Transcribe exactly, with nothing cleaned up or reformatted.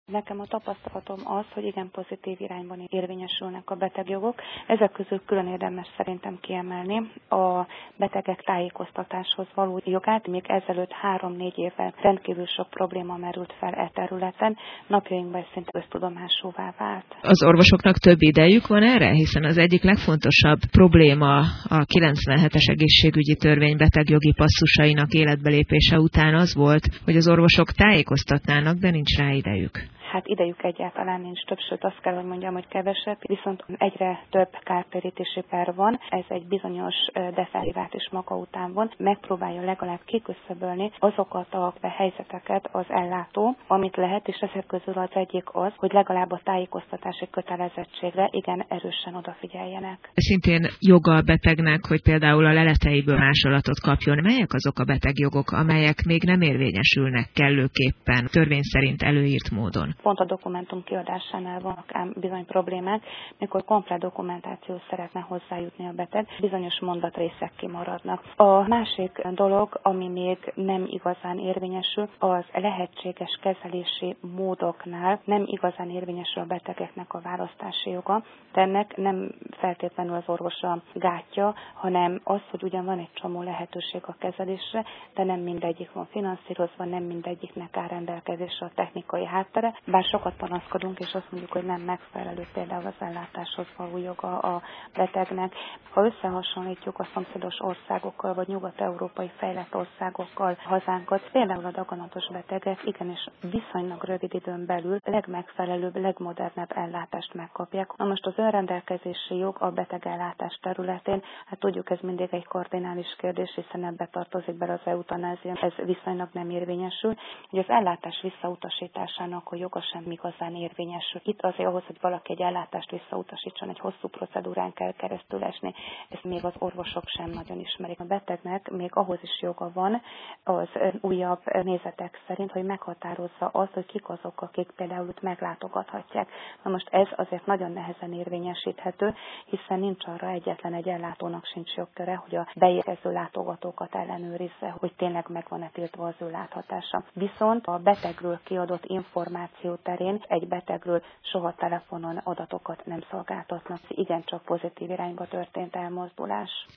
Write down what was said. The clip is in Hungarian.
Nekem a tapasztalatom az, hogy igen pozitív irányban érvényesülnek a betegjogok. Ezek közül külön érdemes szerintem kiemelni a betegek tájékoztatáshoz való jogát. Még ezelőtt három-négy évvel rendkívül sok probléma merült fel e területen, napjainkban ez szinte köztudomásúvá vált. Az orvosoknak több idejük van erre, hiszen az egyik legfontosabb probléma a kilencvenhetes egészségügyi törvény betegjogi passzusainak életbelépése után az volt, hogy az orvosok tájékoztatnának, de nincs rá idejük. Hát idejük egyáltalán nincs több, sőt azt kell, hogy mondjam, hogy kevesebb, viszont egyre több kártérítési per van, ez egy bizonyos defelhívát is maga után van, megpróbálja legalább kiküszöbölni azokat a helyzeteket az ellátó, amit lehet, és ezek közül az egyik az, hogy legalább a tájékoztatási kötelezettségre igen erősen odafigyeljenek. Szintén joga a betegnek, hogy például a leleteiből másolatot kapjon. Melyek azok a betegjogok, amelyek még nem érvényesülnek kellőképpen, törvény szerint előírt módon? Pont a dokumentum kiadásánál vannak ám bizony problémák, mikor komplet dokumentációt szeretne hozzájutni a beteg, bizonyos mondatrészek kimaradnak. A másik dolog, ami még nem igazán érvényesül, az lehetséges kezelési módoknál nem igazán érvényesül a betegeknek a választási joga, de ennek nem feltétlenül az orvos a gátja, hanem az, hogy ugyan van egy csomó lehetőség a kezelésre, de nem mindegyik van finanszírozva, nem mindegyiknek áll rendelkezésre a technikai háttere. Bár sokat panaszkodunk, és azt mondjuk, hogy nem megfelelő például az ellátáshoz való joga a betegnek. Ha összehasonlítjuk a szomszédos országokkal, vagy nyugat-európai fejlett országokkal hazánkat, például a daganatos betegek igenis viszonylag rövid időn belül legmegfelelőbb, legmodernebb ellátást megkapják. Na most az önrendelkezési jog a betegellátás területén, hát tudjuk, ez mindig egy kardinális kérdés, hiszen ebbe tartozik bele az eutanázia, ez viszonylag nem érvényesül, hogy az ellátás visszautasításának a joga sem igazán érvényesül. Itt azért ahhoz, hogy valaki egy ellátást visszautasítson, egy hosszú procedúrán kell keresztül esni. Ezt még az orvosok sem nagyon ismerik. A betegnek még ahhoz is joga van az újabb nézetek szerint, hogy meghatározza azt, hogy kik azok, akik például meglátogathatják. Na most ez azért nagyon nehezen érvényesíthető, hiszen nincs arra egyetlen egy ellátónak sincs jogköre, hogy a beérkező látogatókat ellenőrizze, hogy tényleg meg van-e tiltva az ő láthatása. Viszont a betegről kiadott információ terén egy betegről soha telefonon adatokat nem szolgáltatnak. Igencsak pozitív irányba történt elmozdulás.